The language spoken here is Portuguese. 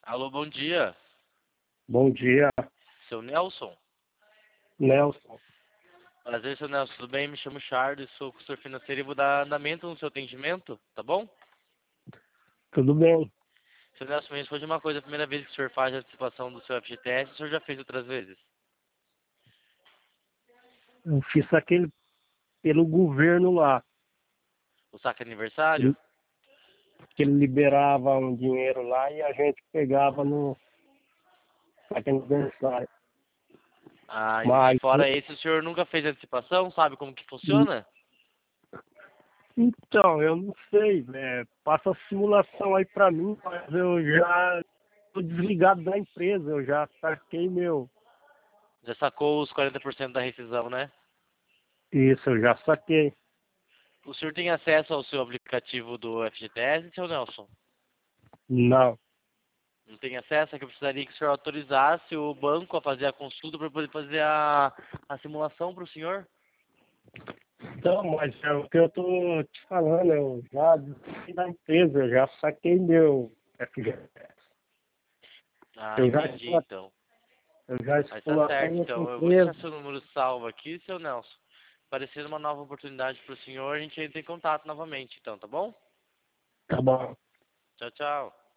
Alô, bom dia. Bom dia, Seu Nelson? Nelson. Prazer, seu Nelson. Tudo bem? Me chamo Charles, sou consultor financeiro e vou dar andamento no seu atendimento, tá bom? Tudo bem? Seu Nelson, me responde uma coisa. A primeira vez que o senhor faz a antecipação do seu FGTS, o senhor já fez outras vezes? Eu fiz aquele pelo governo lá, O saque aniversário? ele- que ele liberava um dinheiro lá e a gente pegava no saque aniversário. Ah, e Mas, fora esse, o senhor nunca fez antecipação? Sabe como que funciona? então, eu não sei, passa a simulação aí pra mim, mas eu já tô desligado da empresa, eu já saquei meu. Já sacou os 40% da rescisão, né? Isso, eu já saquei. O senhor tem acesso ao seu aplicativo do FGTS, seu Nelson? Não. Não tem acesso? É que eu precisaria que o senhor autorizasse o banco a fazer a consulta para poder fazer a simulação para o senhor. Então, mas é o que eu tô te falando, eu já desisti da empresa, eu já saquei meu FGTS. Ah, Eu já entendi estou então. Eu já Mas estou tá até certo, nessa então. Eu vou deixar empresa. seu número salvo aqui, seu Nelson. Aparecendo uma nova oportunidade para o senhor, a gente entra em contato novamente, então, tá bom? Tá bom. Tchau, tchau.